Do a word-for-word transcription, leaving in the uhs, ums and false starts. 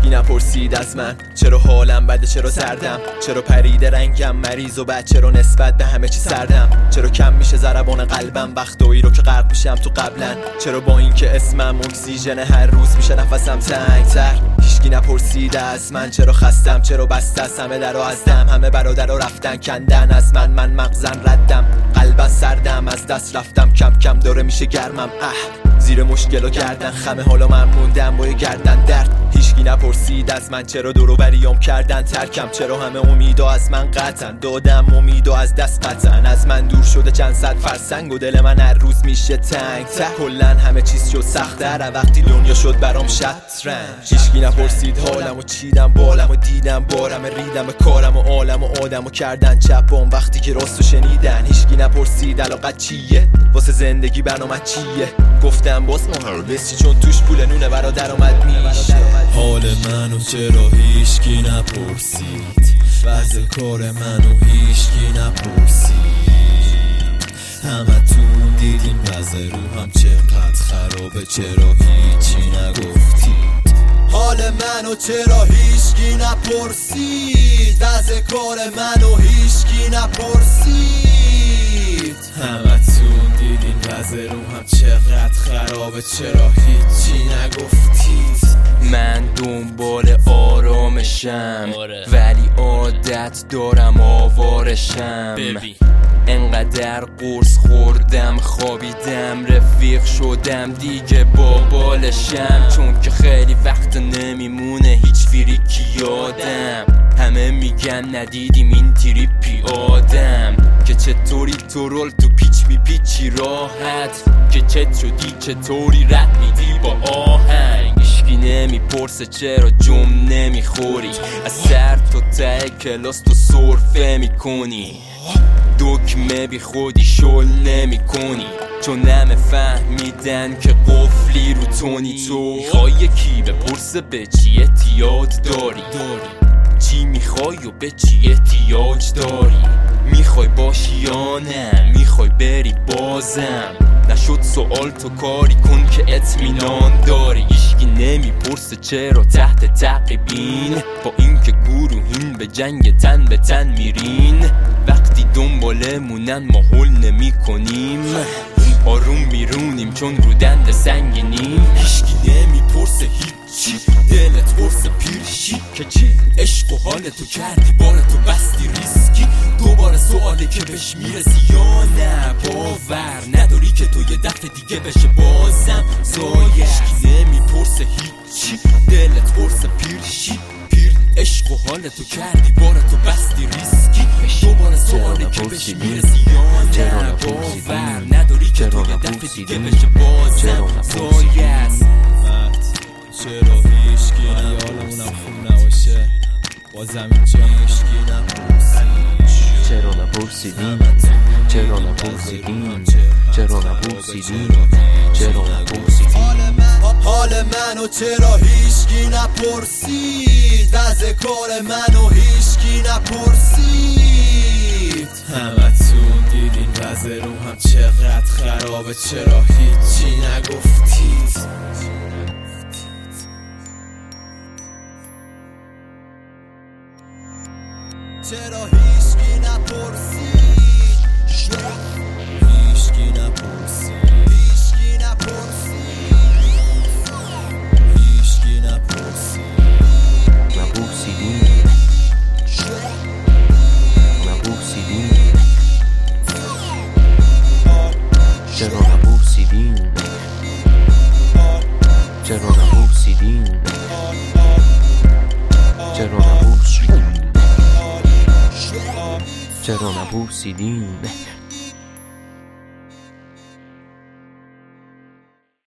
هیچکی نپرسید از من چرا حالم بده، چرا سردم، چرا پریده رنگم مریض و بد، چرا نسبت به همه چی سردم، چرا کم میشه ضربان قلبم وقتایی رو که غرق میشم تو قبلا، چرا با اینکه اسمم اکسیژن هر روز میشه نفسم تنگ‌تر. هیچکی نپرسید از من چرا خستم، چرا بسته است همه درو از دم، همه برادرها رفتن کندن از من، من مغزن ردم، قلب سردم، از دست رفتم، کم کم داره میشه گرمم، اه زیر مشکل و گردن خمه، حالا من موندم با یه گردن درد. هیچکی نپرسید از من چرا دورو بریام کردن ترکم، چرا همه امیدا از من قطعن، دادم امید و از دست قطعن، از من دور شده چند صد فرسنگ و دل من هر روز میشه تنگ تر، کلن همه چیز شد سخت‌تر وقتی دنیا شد برام شطرنج. هیچکی نپرسید حالم و چیدم بالم و دیدم بارم ریدم به کارم و عالم و آدم و کردن چپم وقتی که راستو شنیدن. هیچکی نپرسید علاقت چیه، واسه زندگی برنامه چیه، گفتم باز مهربسی چون توش پول نونه برا درآمد میشه. حال منو چرا هیچکی نپرسید، وضع کار منو هیچکی نپرسید، همتون دیدین وضع روحم چقدر خرابه، چرا هیچی نگفتید. حال منو چرا هیچکی نپرسید، وضع کار منو هیچکی نپرسید، همتون دیدین وضع روحم چقدر خرابه، چرا هیچی نگفتید. من دنبال آرامشم ولی عادت دارم آوارشم، انقدر قرص خوردم خوابیدم رفیق شدم دیگه با بالشم، چون که خیلی وقت نمیمونه هیچ فریکی یادم، همه میگن ندیدیم این تریپی آدم، که چطوری تو رول تو پیچ می پیچی راحت، که چت شدی چطوری رد میدی با آهنگ. هیچکی نمیپرسه چرا جم نمیخوری، از سر تا ته کلاس تو سرفه میکنی، دکمه بی خودی شل نمی کنی، چون همه فهمیدن که قفلی رو تونی. تو میخوای یکی بپرسه به چی احتیاج داری، چی میخوای و به چی احتیاج داری، میخوای باشی یا نه، میخوای بری بازم، نشد سوال تو کاری کن که اطمینان داری. هیچکی نمیپرسه چرا تحت تعقیبین، با اینکه گروهین به جنگ تن به تن میرین، وقتی دنبالمونن ما هول نمی کنیم، آروم میرونیم چون رو دند سنگینیم. هیچکی نمیپرسه هیچی، دلت پرسه پیرشی که چی عشق و حالتو کردی بارتو بستی ریسکی، دوباره سواله که بهش میرسی یا نه، باور نداری که تو یه دفعه دیگه بشه بازم زایه. هیچکی نمیپرسه هیچی، دلت پرسه پیرشی، پیر عشق و حالتو کردی بارتو بستی ریسکی، دوباره سواله که بهش میرسی یا نه، باور نداری که تو یه دفعه دیگه بشه بازم زایه. چرا هیچکی یالمونم خوب نباشه، بازم اینجا هیچکی نپرسید، چرا نپرسیدین، چرا نپرسیدین، چرا نپرسیدین، چرا نپرسیدین. حال منو چرا هیچکی نپرسید، وضع کار منو هیچکی نپرسید، همتون دیدین وضع روحم چقدر خرابه، چرا هیچی نگفتید. چرا هیچکی نپرسید، هیچکی نپرسید، هیچکی نپرسید، هیچکی نپرسید. نپرسیدین، نپرسیدین، چرا نپرسیدین، چرا نپرسیدین، چرا نپرسیدین، چرا نپرسیدین.